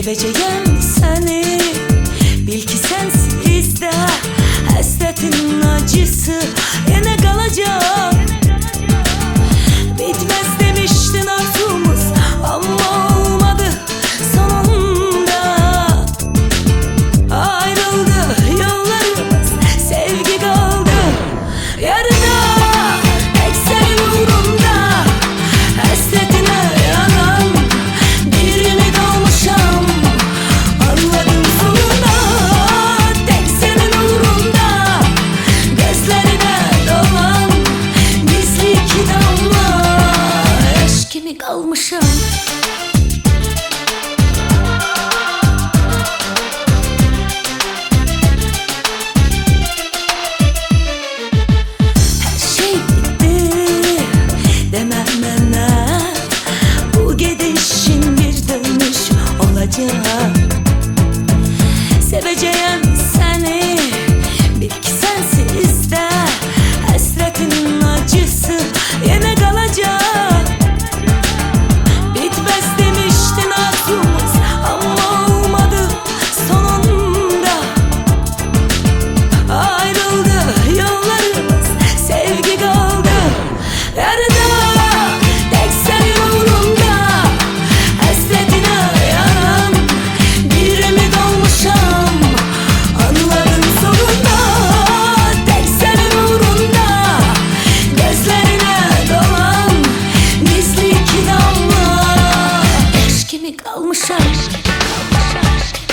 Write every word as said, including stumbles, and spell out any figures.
Seveceğim seni, bil ki sensiz de hasretin acısı yine kalacak. Bitmez demiştin arzumuz ama olmadı sonunda. Ayrıldı yollarımız, sevgi kaldı yarıda. Tek senin uğrunda hasretine yanan birini kalmışam, anladım sonunda. Tek senin uğrunda gözlerine dolan gizli iki damla yaş kimi kalmışam. Seveceğim seni, bil ki sensiz de hasretin acısı yine kalacak. Bitmez demiştin arzumuz ama olmadı sonunda. Ayrıldı yollarımız, sevgi kaldı yarıda. Tek senin uğrunda hasretine yanan birimi kalmışam, anladım sonunda. Tek senin uğrunda gözlerine dolan gizli iki damla yaş kimi kalmışam.